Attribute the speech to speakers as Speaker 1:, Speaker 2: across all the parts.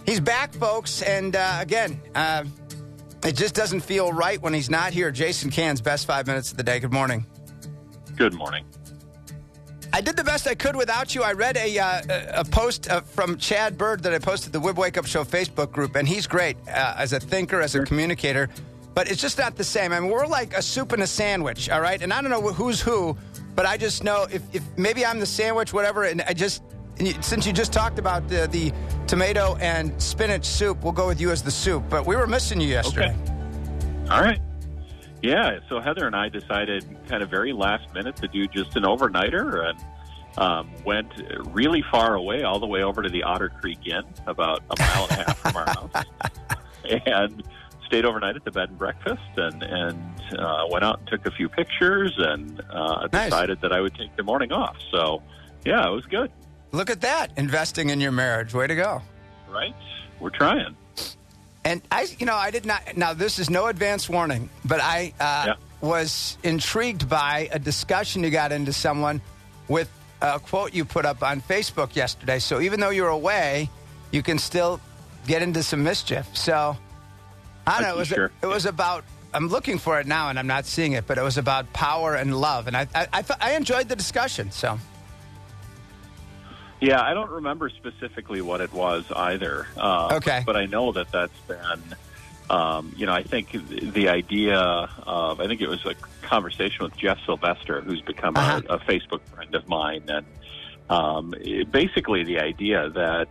Speaker 1: He's back, folks, and again, it just doesn't feel right when he's not here. Jason Cann's best 5 minutes of the day. Good morning.
Speaker 2: Good morning.
Speaker 1: I did the best I could without you. I read a post from Chad Bird that I posted the Wib Wake Up Show Facebook group, and he's great as a thinker, as a communicator, but it's just not the same. I mean, we're like a soup and a sandwich, all right? And I don't know who's who, but I just know if maybe I'm the sandwich, whatever, and since you just talked about the tomato and spinach soup, we'll go with you as the soup. But we were missing you yesterday.
Speaker 2: Okay. All right. Yeah, so Heather and I decided kind of very last minute to do just an overnighter and went really far away, all the way over to the Otter Creek Inn, about a mile and a half from our house, and stayed overnight at the bed and breakfast and went out and took a few pictures and decided that I would take the morning off. So, yeah, it was good.
Speaker 1: Look at that, investing in your marriage. Way to go.
Speaker 2: Right? We're trying.
Speaker 1: And I did not. Now, this is no advance warning, but I was intrigued by a discussion you got into someone with a quote you put up on Facebook yesterday. So even though you're away, you can still get into some mischief. So I don't know. It was about. I'm looking for it now, and I'm not seeing it. But it was about power and love, and I enjoyed the discussion. So.
Speaker 2: Yeah, I don't remember specifically what it was either.
Speaker 1: Okay.
Speaker 2: But I know that's been, I think the idea of, I think it was a conversation with Jeff Sylvester, who's become a Facebook friend of mine. And basically the idea that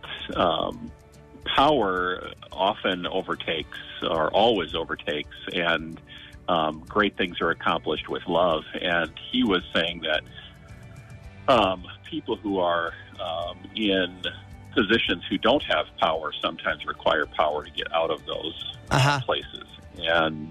Speaker 2: power often overtakes or always overtakes, and great things are accomplished with love. And he was saying that people who are in positions who don't have power sometimes require power to get out of those places. And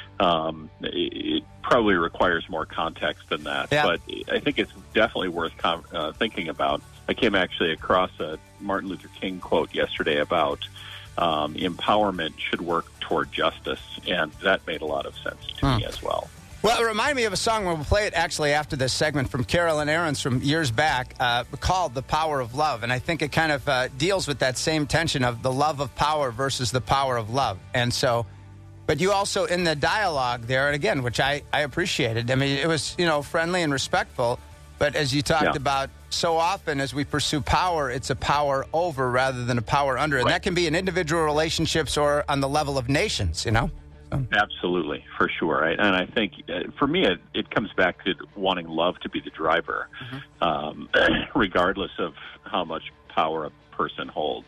Speaker 2: it probably requires more context than that. Yeah. But I think it's definitely worth thinking about. I came actually across a Martin Luther King quote yesterday about empowerment should work toward justice, and that made a lot of sense to me as well.
Speaker 1: Well, it reminded me of a song. We'll play it actually after this segment from Carolyn Aarons from years back called The Power of Love. And I think it kind of deals with that same tension of the love of power versus the power of love. And so, but you also in the dialogue there, and again, which I appreciated. I mean, it was, friendly and respectful. But as you talked about, so often as we pursue power, it's a power over rather than a power under. And that can be in individual relationships or on the level of nations,
Speaker 2: Absolutely, for sure. Right? And I think for me, it comes back to wanting love to be the driver, regardless of how much power a person holds.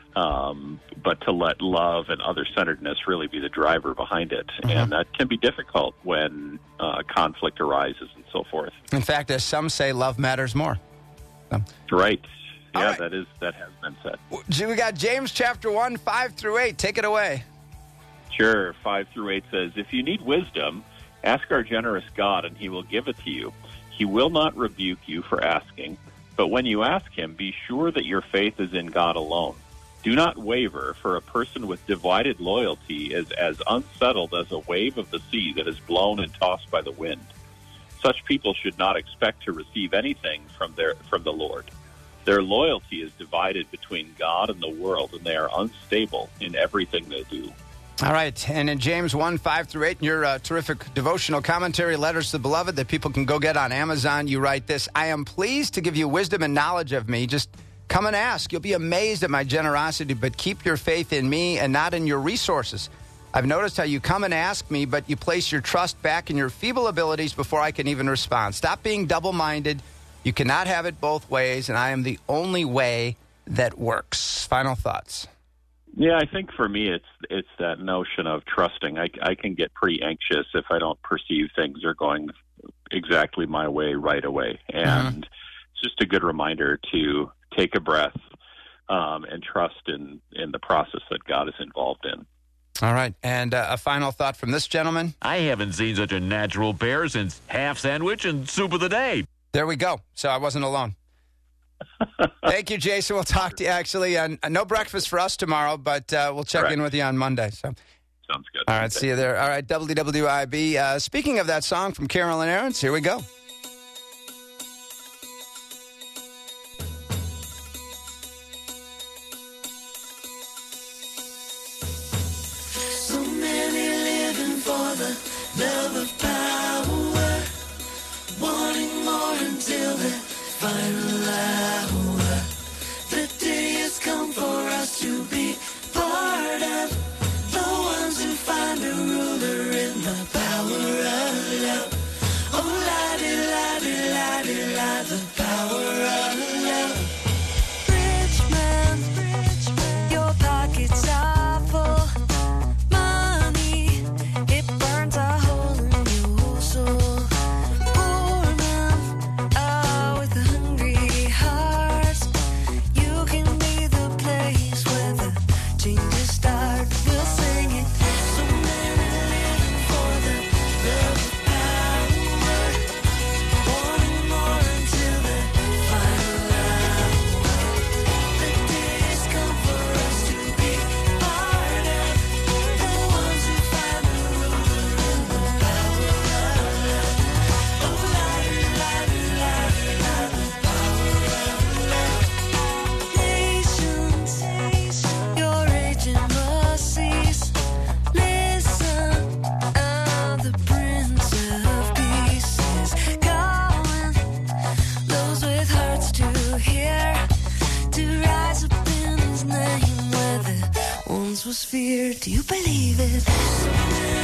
Speaker 2: But to let love and other-centeredness really be the driver behind it. And that can be difficult when conflict arises and so forth.
Speaker 1: In fact, as some say, love matters more. So.
Speaker 2: Right. Yeah,
Speaker 1: right.
Speaker 2: That has been said.
Speaker 1: We got James chapter 1, 5 through 8. Take it away.
Speaker 2: Sure. 5 through 8 says, "If you need wisdom, ask our generous God, and he will give it to you. He will not rebuke you for asking, but when you ask him, be sure that your faith is in God alone. Do not waver, for a person with divided loyalty is as unsettled as a wave of the sea that is blown and tossed by the wind. Such people should not expect to receive anything from the Lord. Their loyalty is divided between God and the world, and they are unstable in everything they do."
Speaker 1: All right, and in James 1, 5 through 8, in your terrific devotional commentary, Letters to the Beloved, that people can go get on Amazon, you write this: "I am pleased to give you wisdom and knowledge of me. Just come and ask. You'll be amazed at my generosity, but keep your faith in me and not in your resources. I've noticed how you come and ask me, but you place your trust back in your feeble abilities before I can even respond. Stop being double-minded. You cannot have it both ways, and I am the only way that works." Final thoughts.
Speaker 2: Yeah, I think for me it's that notion of trusting. I can get pretty anxious if I don't perceive things are going exactly my way right away. And it's just a good reminder to take a breath and trust in the process that God is involved in.
Speaker 1: All right. And a final thought from this gentleman.
Speaker 3: "I haven't seen such a natural pair since half sandwich and soup of the day."
Speaker 1: There we go. So I wasn't alone. Thank you, Jason. We'll talk to you actually. No breakfast for us tomorrow, but we'll check in with you on Monday. So
Speaker 2: sounds good.
Speaker 1: All right. See you there. All right. WWIB. Speaking of that song from Carolyn Aarons, here we go.
Speaker 4: was fear. Do you believe it?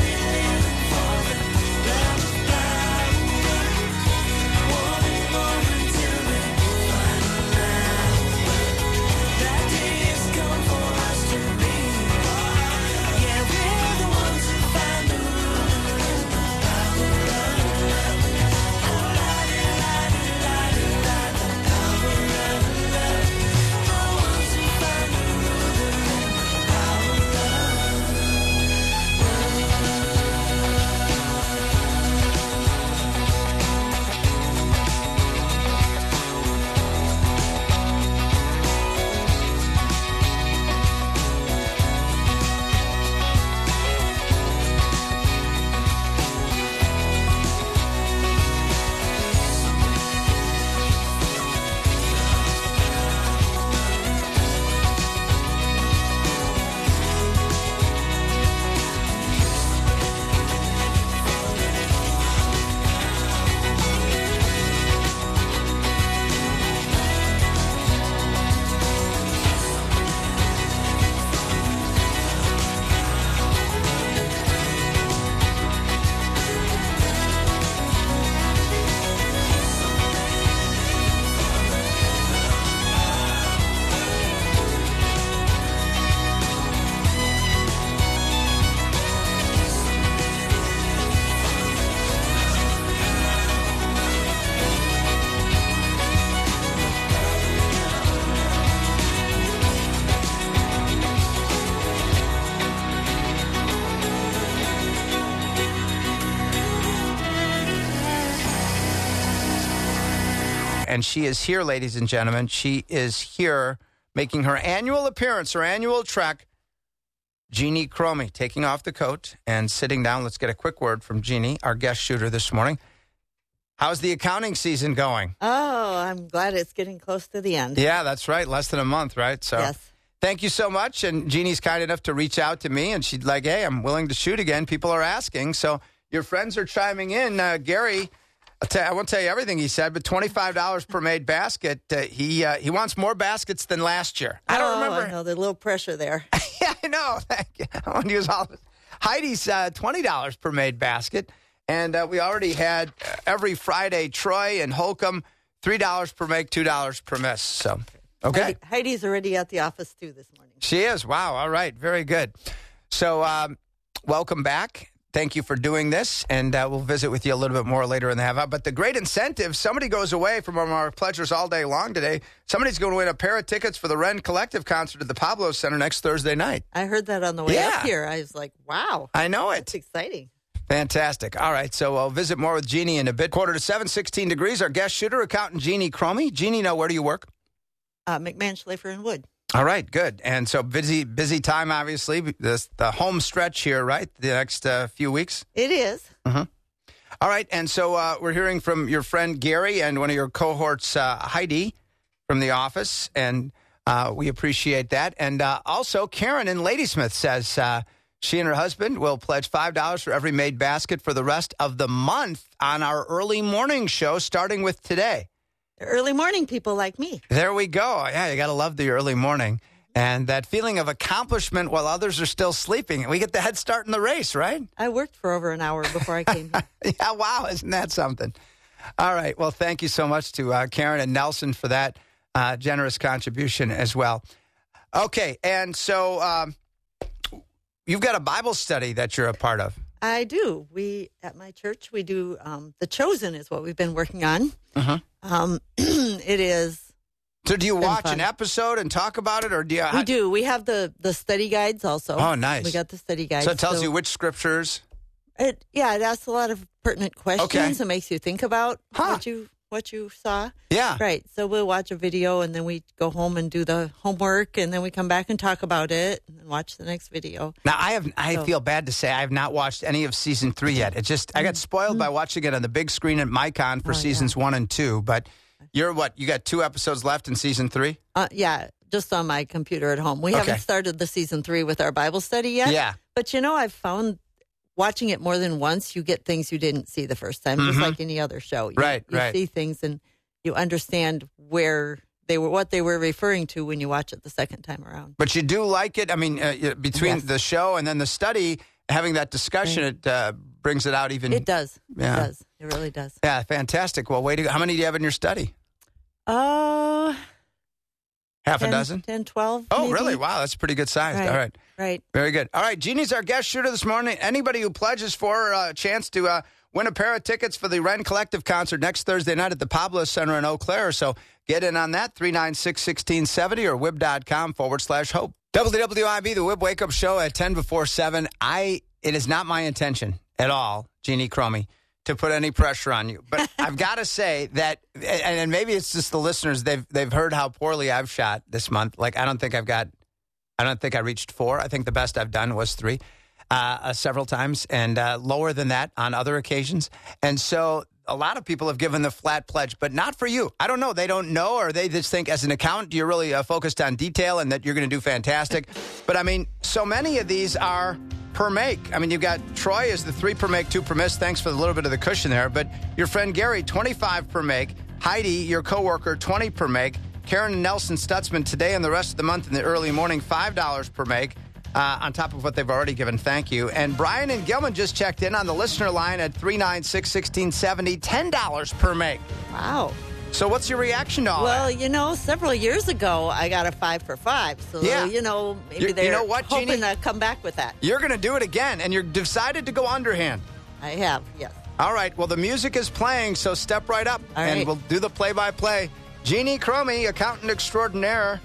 Speaker 1: And she is here, ladies and gentlemen. She is here making her annual appearance, her annual trek. Jeannie Cromie, taking off the coat and sitting down. Let's get a quick word from Jeannie, our guest shooter this morning. How's the accounting season going?
Speaker 5: Oh, I'm glad it's getting close to the end.
Speaker 1: Yeah, that's right. Less than a month, right? So,
Speaker 5: yes.
Speaker 1: Thank you so much. And Jeannie's kind enough to reach out to me, and she'd like, hey, I'm willing to shoot again. People are asking. So your friends are chiming in. Gary, I won't tell you everything he said, but $25 per made basket. He wants more baskets than last year. I don't remember.
Speaker 5: I know, there's a little pressure there.
Speaker 1: Yeah, I know. I want to use all this. Heidi's $20 per made basket. And we already had every Friday, Troy and Holcomb, $3 per make, $2 per miss. So, okay.
Speaker 5: Heidi's already at the office, too, this morning.
Speaker 1: She is. Wow. All right. Very good. So, welcome back. Thank you for doing this, and we'll visit with you a little bit more later in the half hour. But the great incentive, somebody goes away from our pleasures all day long today. Somebody's going to win a pair of tickets for the Wren Collective concert at the Pablo Center next Thursday night.
Speaker 5: I heard that on the way up here. I was like, wow.
Speaker 1: I know it.
Speaker 5: That's exciting.
Speaker 1: Fantastic. All right, so I'll visit more with Jeannie in a bit. 6:45, 16 degrees. Our guest shooter, accountant Jeannie Cromie. Jeannie, now where do you work?
Speaker 5: McMahon, Schlafer, and Wood.
Speaker 1: All right, good. And so busy time, obviously. The home stretch here, right? The next few weeks?
Speaker 5: It is.
Speaker 1: Mm-hmm. All right, and so we're hearing from your friend Gary and one of your cohorts, Heidi, from the office, and we appreciate that. And also, Karen in Ladysmith says she and her husband will pledge $5 for every made basket for the rest of the month on our early morning show, starting with today.
Speaker 5: Early morning people like me.
Speaker 1: There we go. Yeah, you got to love the early morning. And that feeling of accomplishment while others are still sleeping. We get the head start in the race, right?
Speaker 5: I worked for over an hour before I came here.
Speaker 1: Yeah, wow. Isn't that something? All right. Well, thank you so much to Karen and Nelson for that generous contribution as well. Okay. And so you've got a Bible study that you're a part of.
Speaker 5: I do. At my church, we do The Chosen is what we've been working on.
Speaker 1: Uh-huh.
Speaker 5: It is.
Speaker 1: So do you watch an episode and talk about it, or do you?
Speaker 5: We do. We have the study guides also.
Speaker 1: Oh, nice.
Speaker 5: We got the study guides.
Speaker 1: So it tells you which scriptures.
Speaker 5: It asks a lot of pertinent questions.
Speaker 1: Okay.
Speaker 5: It makes you think about what you saw.
Speaker 1: Yeah.
Speaker 5: Right. So we'll watch a video and then we go home and do the homework and then we come back and talk about it and then watch the next video.
Speaker 1: Now I feel bad to say I have not watched any of season 3 yet. I got spoiled by watching it on the big screen at MyCon for seasons 1 and 2. But you got 2 episodes left in season 3?
Speaker 5: Yeah, just on my computer at home. We haven't started the season 3 with our Bible study yet.
Speaker 1: Yeah.
Speaker 5: But I've found watching it more than once, you get things you didn't see the first time, just like any other show. You see things and you understand where what they were referring to when you watch it the second time around.
Speaker 1: But you do like it? I mean, between the show and then the study, having that discussion, it brings it out even...
Speaker 5: It does.
Speaker 1: Yeah.
Speaker 5: It does. It really does.
Speaker 1: Yeah, fantastic. Well, way to go. How many do you have in your study? Half a dozen?
Speaker 5: 10, 12.
Speaker 1: Oh,
Speaker 5: maybe.
Speaker 1: really? Wow, that's pretty good size.
Speaker 5: Right.
Speaker 1: All right.
Speaker 5: Right.
Speaker 1: Very good. All right, Jeannie's our guest shooter this morning. Anybody who pledges for a chance to win a pair of tickets for the Wren Collective concert next Thursday night at the Pablo Center in Eau Claire. So get in on that, 396-1670 or wib.com/hope. WWIB, the Wib Wake Up Show at 10 before 7. It is not my intention at all, Jeannie Cromie, to put any pressure on you. But I've got to say that, and maybe it's just the listeners, they've heard how poorly I've shot this month. Like, I don't think I reached 4. I think the best I've done was 3 several times, and lower than that on other occasions. And so a lot of people have given the flat pledge, but not for you. I don't know. They don't know, or they just think as an accountant, you're really focused on detail and that you're going to do fantastic. But, I mean, so many of these are per make. I mean, you've got Troy is the 3 per make, 2 per miss. Thanks for the little bit of the cushion there. But your friend Gary, 25 per make. Heidi, your coworker, 20 per make. Karen and Nelson Stutzman today and the rest of the month in the early morning, $5 per make. On top of what they've already given. Thank you. And Brian and Gilman just checked in on the listener line at 396-1670, $10 per make.
Speaker 5: Wow.
Speaker 1: So what's your reaction to all that?
Speaker 5: Well, several years ago, I got a 5 for 5. So,
Speaker 1: yeah.
Speaker 5: Maybe they're hoping
Speaker 1: Jeannie?
Speaker 5: to come back with that.
Speaker 1: You're going to do it again, and you're decided to go underhand.
Speaker 5: I have, yes.
Speaker 1: All right. Well, the music is playing, so step right up,
Speaker 5: all
Speaker 1: and
Speaker 5: right.
Speaker 1: we'll do the play-by-play. Jeannie Cromie, accountant extraordinaire.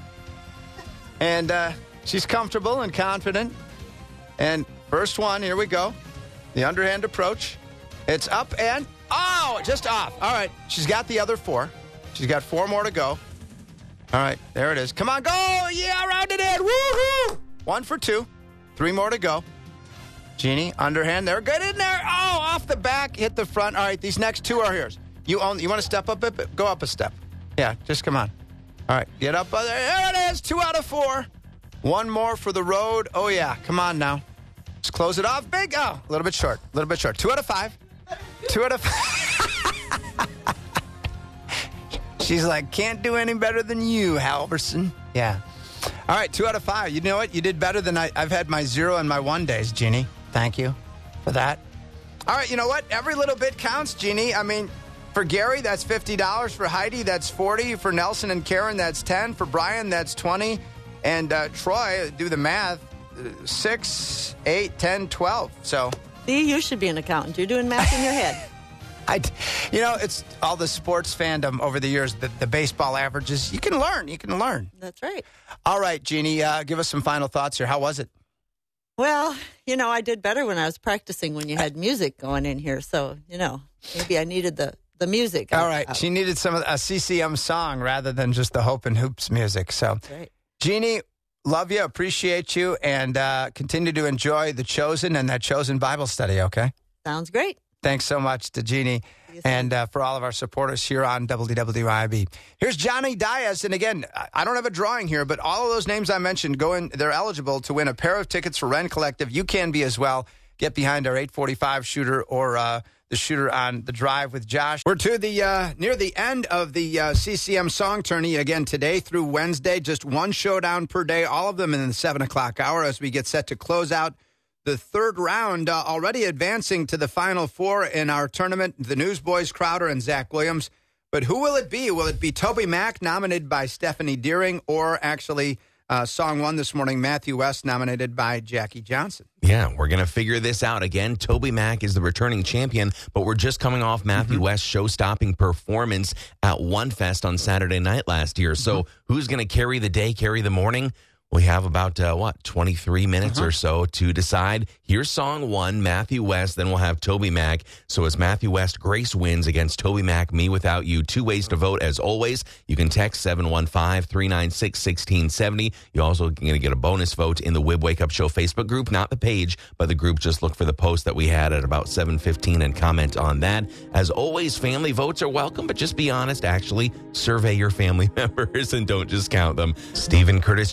Speaker 1: And she's comfortable and confident. And first one, here we go. The underhand approach. It's up and, just off. All right. She's got the other 4. She's got 4 more to go. All right. There it is. Come on, go. Yeah, round it in. Woohoo. 1 for 2. 3 more to go. Jeannie, underhand there. Get in there. Oh, off the back. Hit the front. All right. These next 2 are yours. You want to step up a bit? Go up a step. Yeah, just come on. All right. Get up there. There it is. 2 out of 4. 1 more for the road. Oh, yeah. Come on now. Let's close it off. Big. Oh, a little bit short. 2 out of 5. 2 out of 5. She's like, can't do any better than you, Halverson. Yeah. All right, 2 out of 5. You know what? You did better than I've had my 0 and my 1 days, Jeannie. Thank you for that. All right, you know what? Every little bit counts, Jeannie. I mean, for Gary, that's $50. For Heidi, that's $40. For Nelson and Karen, that's $10. For Brian, that's $20. And Troy, do the math, 6, 8, 10, 12. So,
Speaker 5: See, you should be an accountant. You're doing math in your head.
Speaker 1: It's all the sports fandom over the years, the baseball averages. You can learn.
Speaker 5: That's right.
Speaker 1: All right, Jeannie, give us some final thoughts here. How was it?
Speaker 5: Well, I did better when I was practicing when you had music going in here. So, maybe I needed the music.
Speaker 1: All right. She needed a CCM song rather than just the Hope and Hoops music. So,
Speaker 5: That's right.
Speaker 1: Jeannie, love you, appreciate you, and continue to enjoy The Chosen and that Chosen Bible study, okay?
Speaker 5: Sounds great.
Speaker 1: Thanks so much to Jeannie and for all of our supporters here on WWIB. Here's Johnny Diaz. And again, I don't have a drawing here, but all of those names I mentioned, they're eligible to win a pair of tickets for Wren Collective. You can be as well. Get behind our 845 shooter or the shooter on the drive with Josh. We're to the near the end of the CCM song tourney again today through Wednesday. Just 1 showdown per day, all of them in the 7 o'clock hour as we get set to close out the 3rd round, already advancing to the Final 4 in our tournament, the Newsboys, Crowder, and Zach Williams. But who will it be? Will it be Toby Mac, nominated by Stephanie Deering, or actually song 1 this morning, Matthew West, nominated by Jackie Johnson?
Speaker 6: Yeah, we're going to figure this out. Again, Toby Mac is the returning champion, but we're just coming off Matthew West's show-stopping performance at One Fest on Saturday night last year. So who's going to carry the day, carry the morning? We have about, 23 minutes or so to decide. Here's song 1, Matthew West. Then we'll have Toby Mac. So as Matthew West, Grace wins against Toby Mac, Me Without You. 2 ways to vote, as always. You can text 715-396-1670. You're also going to get a bonus vote in the Wib Wake Up Show Facebook group. Not the page, but the group. Just look for the post that we had at about 7:15 and comment on that. As always, family votes are welcome, but just be honest. Actually, survey your family members and don't just count them. Stephen Curtis Chapman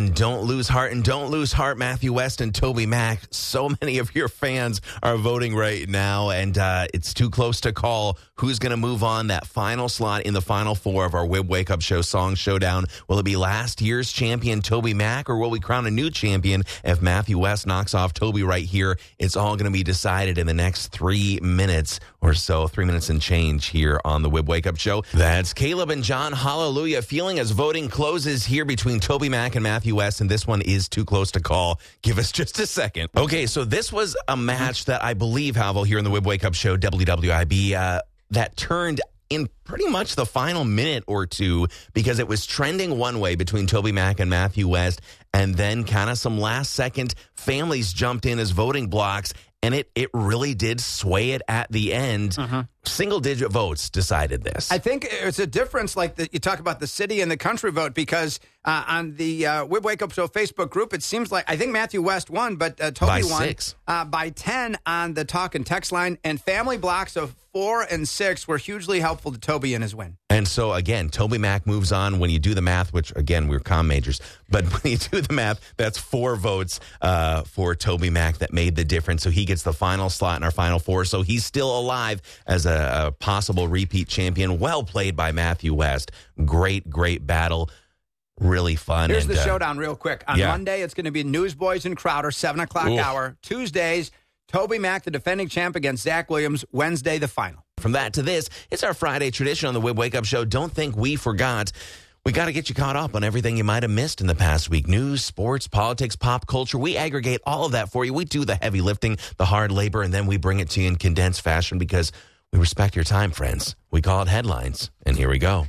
Speaker 6: And don't lose heart. And don't lose heart, Matthew West and Toby Mac. So many of your fans are voting right now, and it's too close to call who's going to move on that final slot in the final four of our WIB Wake Up Show Song Showdown. Will it be last year's champion, Toby Mac, or will we crown a new champion if Matthew West knocks off Toby right here? It's all going to be decided in the next 3 minutes or so, 3 minutes and change here on the WIB Wake Up Show. That's Caleb and John. Hallelujah. Feeling as voting closes here between Toby Mac and Matthew West, and this one is too close to call. Give us just a second. Okay, so this was a match that I believe, Havel, here in the WIB Wake Up Show, WWIB, that turned in pretty much the final minute or two because it was trending one way between Toby Mac and Matthew West, and then kind of some last-second families jumped in as voting blocks, and it really did sway it at the end. Single-digit votes decided this.
Speaker 1: I think it's a difference, like you talk about the city and the country vote, because on the WIB Wake Up Show Facebook group, it seems like, I think Matthew West won, but Toby
Speaker 6: by
Speaker 1: won
Speaker 6: 6.
Speaker 1: By 10 on the talk and text line, and family blocks of 4 and 6 were hugely helpful to Toby in his win.
Speaker 6: And so, again, Toby Mac moves on. When you do the math, which, again, we're comm majors, but when you do the math, that's 4 votes for Toby Mac that made the difference. So he gets the final slot in our final 4. So he's still alive as a possible repeat champion. Well played by Matthew West. Great battle. Really fun.
Speaker 1: Here's the showdown real quick. On
Speaker 6: yeah.
Speaker 1: Monday, it's going to be Newsboys and Crowder, 7 o'clock hour. Tuesdays, Toby Mac, the defending champ, against Zach Williams. Wednesday, the final.
Speaker 6: From that to this, it's our Friday tradition on the WIB Wake Up Show. Don't think we forgot. We got to get you caught up on everything you might have missed in the past week. News, sports, politics, pop culture. We aggregate all of that for you. We do the heavy lifting, the hard labor, and then we bring it to you in condensed fashion because we respect your time, friends. We call it headlines, and here we go.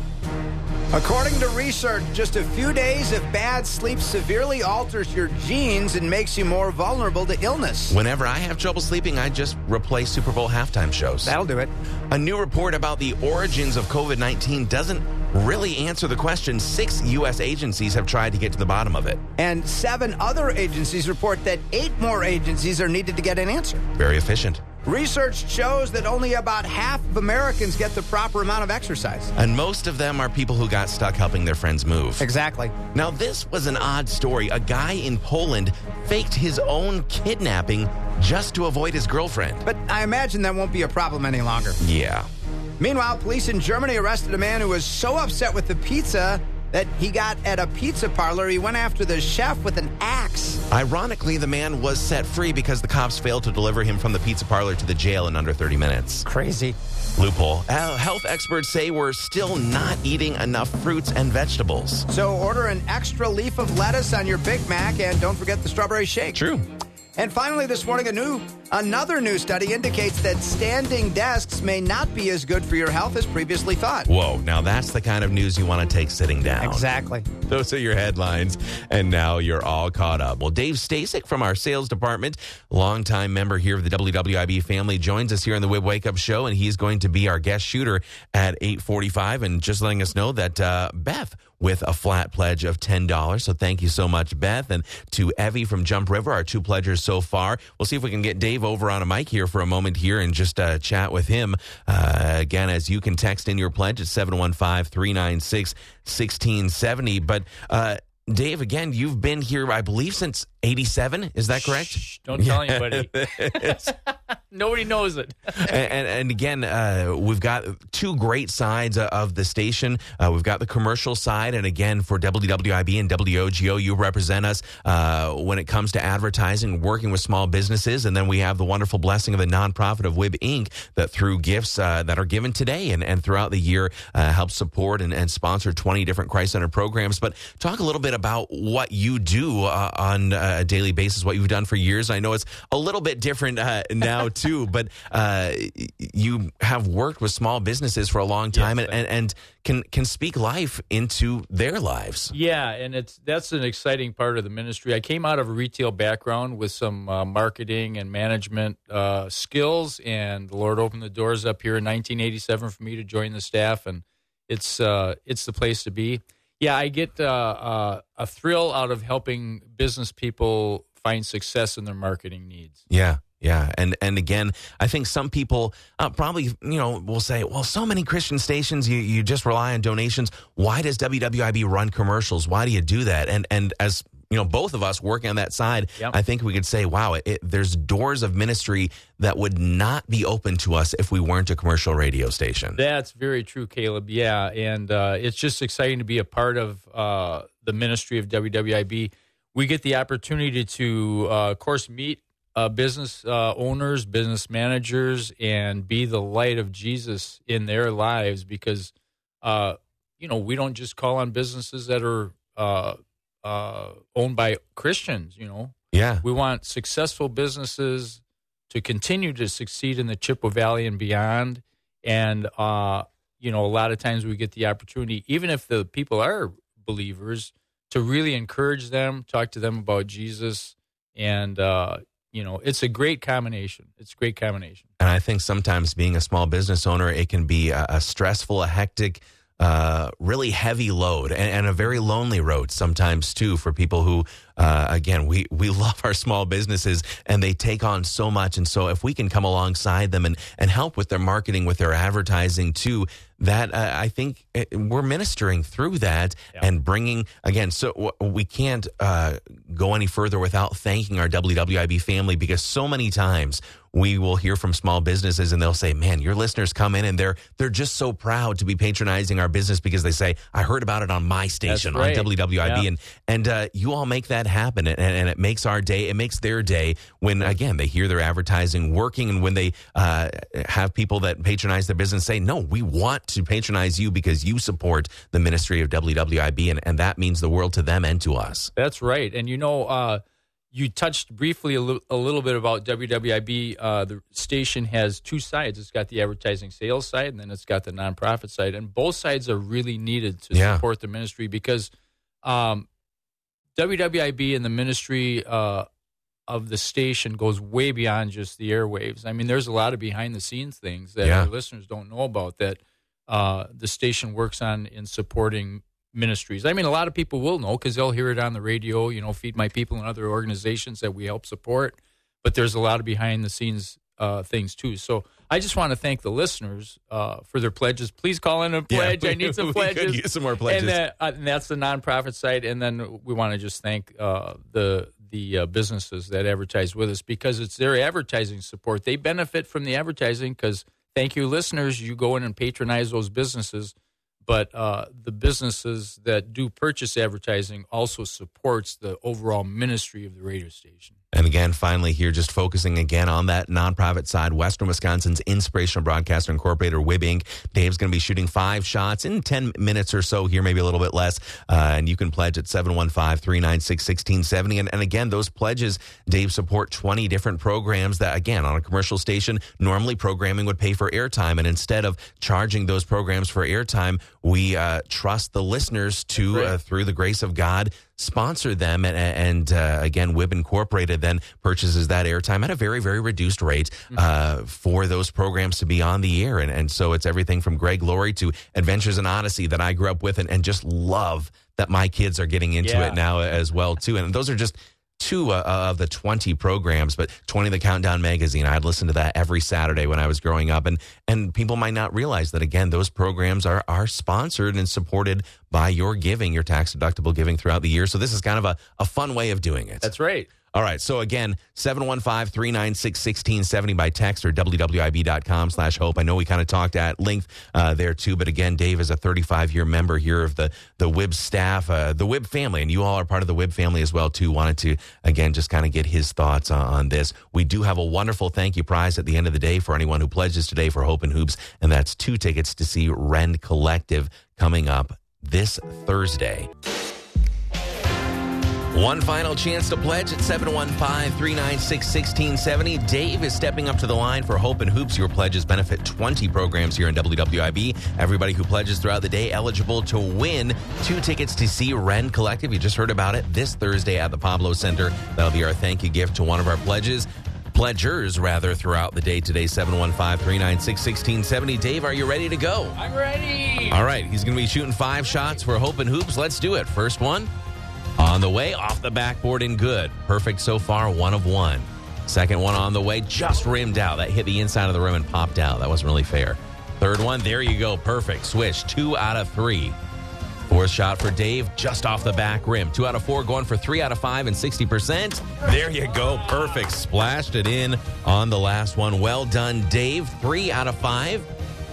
Speaker 1: According to research, just a few days of bad sleep severely alters your genes and makes you more vulnerable to illness.
Speaker 6: Whenever I have trouble sleeping, I just replay Super Bowl halftime shows.
Speaker 1: That'll do it.
Speaker 6: A new report about the origins of COVID-19 doesn't really answer the question. 6 U.S. agencies have tried to get to the bottom of it.
Speaker 1: And 7 other agencies report that 8 more agencies are needed to get an answer.
Speaker 6: Very efficient.
Speaker 1: Research shows that only about half of Americans get the proper amount of exercise.
Speaker 6: And most of them are people who got stuck helping their friends move.
Speaker 1: Exactly.
Speaker 6: Now, this was an odd story. A guy in Poland faked his own kidnapping just to avoid his girlfriend.
Speaker 1: But I imagine that won't be a problem any longer.
Speaker 6: Yeah.
Speaker 1: Meanwhile, police in Germany arrested a man who was so upset with the pizza that he got at a pizza parlor. He went after the chef with an axe.
Speaker 6: Ironically, the man was set free because the cops failed to deliver him from the pizza parlor to the jail in under 30 minutes.
Speaker 1: Crazy.
Speaker 6: Loophole. Health experts say we're still not eating enough fruits and vegetables.
Speaker 1: So order an extra leaf of lettuce on your Big Mac, and don't forget the strawberry shake.
Speaker 6: True.
Speaker 1: And finally, this morning, another new study indicates that standing desks may not be as good for your health as previously thought.
Speaker 6: Whoa, now that's the kind of news you want to take sitting down.
Speaker 1: Exactly.
Speaker 6: Those are your headlines, and now you're all caught up. Well, Dave Stasek from our sales department, longtime member here of the WWIB family, joins us here on the WIB Wake Up Show, and he's going to be our guest shooter at 8:45, and just letting us know that Beth with a flat pledge of $10. So thank you so much, Beth. And to Evie from Jump River, our 2 pledgers so far. We'll see if we can get Dave over on a mic here for a moment here and just chat with him. Again, as you can text in your pledge at 715-396-1670. But Dave, again, you've been here, I believe, since 87. Is that correct?
Speaker 7: Shh, don't tell anybody. Nobody knows it.
Speaker 6: and again, we've got 2 great sides of the station. We've got the commercial side, and again, for WWIB and WOGO, you represent us when it comes to advertising, working with small businesses, and then we have the wonderful blessing of the nonprofit of WIB Inc. that through gifts that are given today and throughout the year helps support and sponsor 20 different Christ Center programs. But talk a little bit about what you do on a daily basis, what you've done for years. I know it's a little bit different now too, but you have worked with small businesses for a long time,
Speaker 7: yes,
Speaker 6: and can speak life into their lives.
Speaker 7: Yeah, and that's an exciting part of the ministry. I came out of a retail background with some marketing and management skills, and the Lord opened the doors up here in 1987 for me to join the staff, and it's the place to be. Yeah, I get a thrill out of helping business people find success in their marketing needs.
Speaker 6: Yeah. Yeah, and again, I think some people probably, will say, well, so many Christian stations, you just rely on donations. Why does WWIB run commercials? Why do you do that? And as both of us working on that side,
Speaker 7: Yep.
Speaker 6: I think we could say, wow, there's doors of ministry that would not be open to us if we weren't a commercial radio station.
Speaker 7: That's very true, Caleb. Yeah, and it's just exciting to be a part of the ministry of WWIB. We get the opportunity to, of course, meet business owners, business managers, and be the light of Jesus in their lives because, we don't just call on businesses that are owned by Christians,
Speaker 6: Yeah.
Speaker 7: We want successful businesses to continue to succeed in the Chippewa Valley and beyond. And, a lot of times we get the opportunity, even if the people are believers, to really encourage them, talk to them about Jesus. And, it's a great combination. It's a great combination.
Speaker 6: And I think sometimes being a small business owner, it can be a stressful, a hectic, really heavy load and a very lonely road sometimes too for people who, again, we love our small businesses and they take on so much. And so if we can come alongside them and help with their marketing, with their advertising too, that I think we're ministering through that and bringing, again, so we can't go any further without thanking our WWIB family because so many times we will hear from small businesses and they'll say, man, your listeners come in and they're just so proud to be patronizing our business because they say, I heard about it on my station,
Speaker 7: right.
Speaker 6: on WWIB.
Speaker 7: Yeah.
Speaker 6: And you all make that happen. And it makes our day, it makes their day when, again, they hear their advertising working and when they have people that patronize their business say, no, we want to patronize you because you support the ministry of WWIB. And that means the world to them and to us.
Speaker 7: That's right. And, you touched briefly a little bit about WWIB. The station has two sides. It's got the advertising sales side, and then it's got the nonprofit side. And both sides are really needed to support the ministry because WWIB and the ministry of the station goes way beyond just the airwaves. I mean, there's a lot of behind-the-scenes things that our listeners don't know about that the station works on in supporting ministries. I mean, a lot of people will know because they'll hear it on the radio, Feed My People and other organizations that we help support. But there's a lot of behind-the-scenes things, too. So I just want to thank the listeners for their pledges. Please call in a pledge. I need some pledges.
Speaker 6: We could use some more pledges.
Speaker 7: And that's the nonprofit side. And then we want to just thank the businesses that advertise with us because it's their advertising support. They benefit from the advertising because, thank you, listeners, you go in and patronize those businesses. But the businesses that do purchase advertising also supports the overall ministry of the radio station.
Speaker 6: And again, finally here, just focusing again on that nonprofit side, Western Wisconsin's Inspirational Broadcaster Incorporated, or WIB Inc. Dave's going to be shooting 5 shots in 10 minutes or so here, maybe a little bit less. And you can pledge at 715-396-1670. And again, those pledges, Dave, support 20 different programs that, again, on a commercial station, normally programming would pay for airtime. And instead of charging those programs for airtime, we trust the listeners to, through the grace of God, sponsor them. And again, WIB Incorporated then purchases that airtime at a very, very reduced rate for those programs to be on the air. And so it's everything from Greg Laurie to Adventures in Odyssey that I grew up with and just love that my kids are getting into it now as well, too. And those are just 2 of the 20 programs, but 20 the Countdown magazine. I'd listen to that every Saturday when I was growing up. And people might not realize that, again, those programs are sponsored and supported by your giving, your tax-deductible giving throughout the year. So this is kind of a fun way of doing it.
Speaker 7: That's right.
Speaker 6: All right. So again, 715-396-1670 by text or WWIB.com/hope. I know we kind of talked at length there too, but again, Dave is a 35-year member here of the WIB staff, the WIB family, and you all are part of the WIB family as well too. Wanted to, again, just kind of get his thoughts on this. We do have a wonderful thank you prize at the end of the day for anyone who pledges today for Hope and Hoops, and that's 2 tickets to see Rend Collective coming up this Thursday. One final chance to pledge at 715-396-1670. Dave is stepping up to the line for Hope and Hoops. Your pledges benefit 20 programs here in WWIB. Everybody who pledges throughout the day eligible to win 2 tickets to see Rend Collective. You just heard about it this Thursday at the Pablo Center. That'll be our thank you gift to one of our pledgers throughout the day today. 715-396-1670. Dave, are you ready to go?
Speaker 7: I'm ready.
Speaker 6: All right. He's going to be shooting 5 shots for Hope and Hoops. Let's do it. First one. On the way, off the backboard and good. Perfect so far, 1 of 1. Second one on the way, just rimmed out. That hit the inside of the rim and popped out. That wasn't really fair. Third one, there you go. Perfect. Swish, 2 out of 3. Fourth shot for Dave, just off the back rim. 2 out of 4, going for 3 out of 5 and 60%. There you go. Perfect. Splashed it in on the last one. Well done, Dave. 3 out of 5.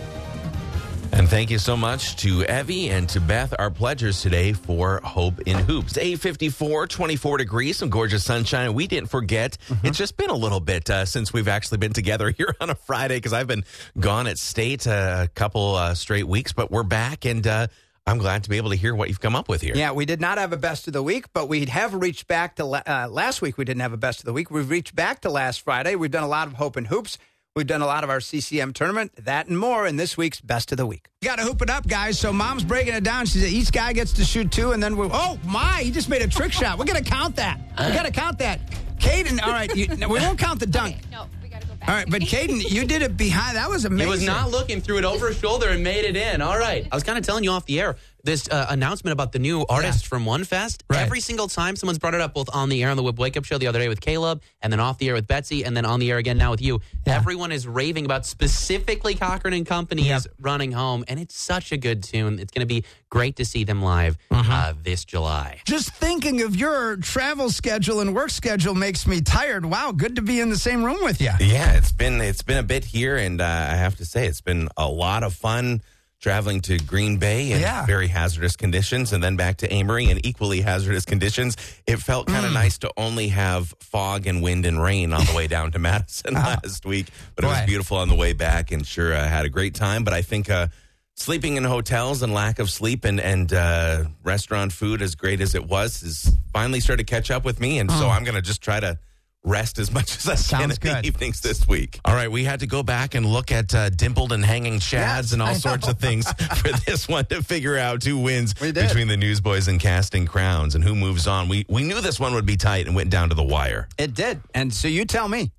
Speaker 6: And thank you so much to Evie and to Beth, our pledgers today for Hope in Hoops. 8:54, 24 degrees, some gorgeous sunshine. We didn't forget. It's just been a little bit since we've actually been together here on a Friday because I've been gone at state a couple straight weeks, but we're back and I'm glad to be able to hear what you've come up with here.
Speaker 1: Yeah, we did not have a best of the week, but we have reached back to last week. We didn't have a best of the week. We've reached back to last Friday. We've done a lot of Hope in Hoops. We've done a lot of our CCM tournament, that and more in this week's Best of the Week. You got to hoop it up, guys. So Mom's breaking it down. She said each guy gets to shoot 2, and then he just made a trick shot. We're going to count that. We got to count that. Caden, all right, we won't count the dunk.
Speaker 8: Okay, no, we got to go back.
Speaker 1: All right, but Caden, you did it behind. That was amazing.
Speaker 9: He was not looking, threw it over his shoulder and made it in. All right. I was kind of telling you off the air, this announcement about the new artist from One Fest.
Speaker 1: Right.
Speaker 9: Every single time someone's brought it up, both on the air on the Whip Wake Up Show the other day with Caleb, and then off the air with Betsy, and then on the air again now with you. Yeah. Everyone is raving about specifically Cochran and Company's Running Home, and it's such a good tune. It's going to be great to see them live this July.
Speaker 1: Just thinking of your travel schedule and work schedule makes me tired. Wow, good to be in the same room with you.
Speaker 6: Yeah, it's been a bit here, and I have to say it's been a lot of fun traveling to Green Bay in very hazardous conditions and then back to Amory in equally hazardous conditions. It felt kind of nice to only have fog and wind and rain on the way down to Madison last week, but it was beautiful on the way back, and sure, I had a great time. But I think sleeping in hotels and lack of sleep and restaurant food, as great as it was, has finally started to catch up with me, and so I'm going to just try to rest as much as I can in the evenings this week. All right, we had to go back and look at dimpled and hanging chads and all sorts of things for this one to figure out who wins between the Newsboys and Casting Crowns and who moves on. We knew this one would be tight and went down to the wire.
Speaker 1: It did, and so you tell me.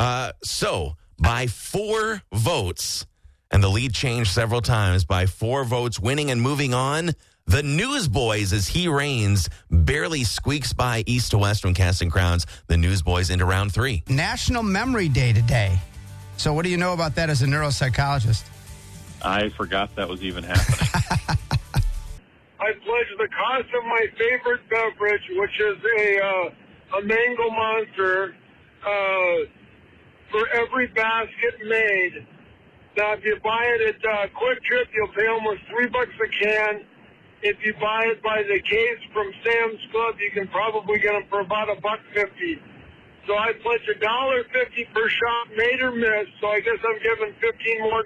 Speaker 6: So, by 4 votes, and the lead changed several times, by 4 votes winning and moving on, the Newsboys, as he reigns, barely squeaks by East to West when Casting Crowns the Newsboys into round 3.
Speaker 1: National Memory Day today. So what do you know about that as a neuropsychologist?
Speaker 2: I forgot that was even happening.
Speaker 10: I pledge the cost of my favorite beverage, which is a mango monster, for every basket made. Now, if you buy it at Quick Trip, you'll pay almost $3 a can. If you buy it by the case from Sam's Club, you can probably get them for about $1.50. So I pledge $1.50 per shot, made or missed. So I guess I'm giving $15 more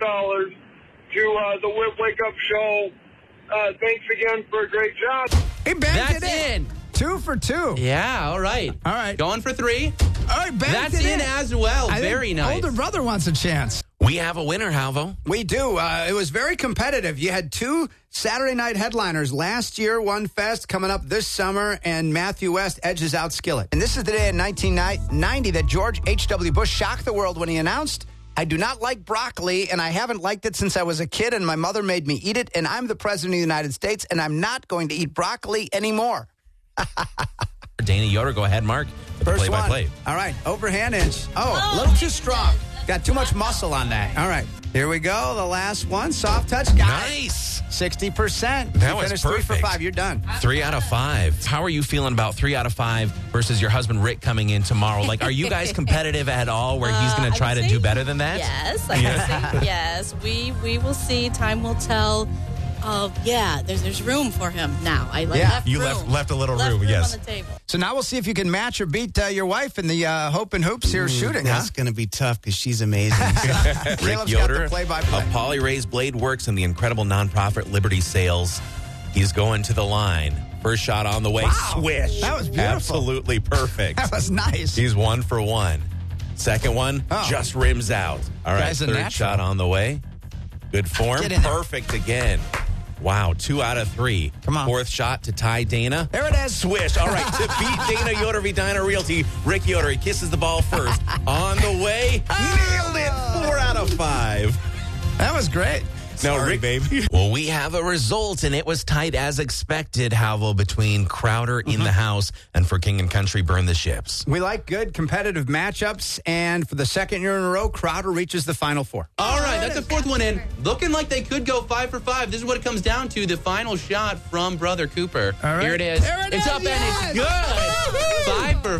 Speaker 10: to the Whip Wake Up Show. Thanks again for a great job.
Speaker 1: Hey,
Speaker 9: That's in.
Speaker 1: 2 for 2.
Speaker 9: Yeah, all right.
Speaker 1: All right.
Speaker 9: Going for 3.
Speaker 1: All right,
Speaker 9: That's in as well. Very nice.
Speaker 1: Older brother wants a chance.
Speaker 6: We have a winner, Halvo.
Speaker 1: We do. It was very competitive. You had 2 Saturday night headliners last year, One Fest coming up this summer, and Matthew West edges out Skillet. And this is the day in 1990 that George H.W. Bush shocked the world when he announced, "I do not like broccoli, and I haven't liked it since I was a kid, and my mother made me eat it, and I'm the president of the United States, and I'm not going to eat broccoli anymore."
Speaker 6: Dana Yoder, go ahead, Mark.
Speaker 1: First
Speaker 6: Play-by-play.
Speaker 1: one. All right, overhand inch. Oh, a little too strong. Got too much muscle on that. All right, here we go. The last one. Soft touch.
Speaker 6: Nice.
Speaker 1: 60%.
Speaker 6: That
Speaker 1: You
Speaker 6: was
Speaker 1: finished
Speaker 6: perfect.
Speaker 1: 3 for 5. You're done.
Speaker 6: 3 out of 5. How are you feeling about 3 out of 5 versus your husband Rick coming in tomorrow? Like, are you guys competitive at all where he's going to try to do better than that?
Speaker 8: Yes, I would say yes. We will see. Time will tell. There's room for him now. Left
Speaker 6: you
Speaker 8: room.
Speaker 6: left a little
Speaker 8: Left
Speaker 6: room, yes.
Speaker 8: on the table.
Speaker 1: So now we'll see if you can match or beat your wife in the Hope and Hoops here shooting.
Speaker 11: That's going to be tough because she's amazing.
Speaker 6: Rick
Speaker 1: Caleb's
Speaker 6: Yoder
Speaker 1: got the play-by-play.
Speaker 6: of Polly Ray's Blade Works and the incredible nonprofit Liberty Sales. He's going to the line. First shot on the way.
Speaker 1: Wow.
Speaker 6: Swish.
Speaker 1: That was beautiful.
Speaker 6: Absolutely perfect.
Speaker 1: That was nice.
Speaker 6: He's 1 for 1. Second one, just rims out. All right,
Speaker 1: Guy's a
Speaker 6: third
Speaker 1: natural.
Speaker 6: shot on the way. Good form.
Speaker 1: Get in there.
Speaker 6: Perfect again. Wow, 2 out of 3.
Speaker 1: Come on.
Speaker 6: Fourth shot to tie Dana.
Speaker 1: There it is.
Speaker 6: Swish. All right, to beat Dana Yoder v. Dina Realty, Rick Yoder, he kisses the ball first. On the way, nailed it. 4 out of 5.
Speaker 1: That was great.
Speaker 11: Sorry, babe.
Speaker 6: Well, we have a result, and it was tight as expected, Halvo, between Crowder in the house and For King and Country Burn the Ships.
Speaker 1: We like good competitive matchups, and for the second year in a row, Crowder reaches the Final Four.
Speaker 9: All right, that's the fourth one in. Looking like they could go 5 for 5. This is what it comes down to, the final shot from Brother Cooper.
Speaker 1: All right.
Speaker 9: Here it is.
Speaker 1: There it
Speaker 9: It's
Speaker 1: is,
Speaker 9: up
Speaker 1: yes!
Speaker 9: and it's good. 5 for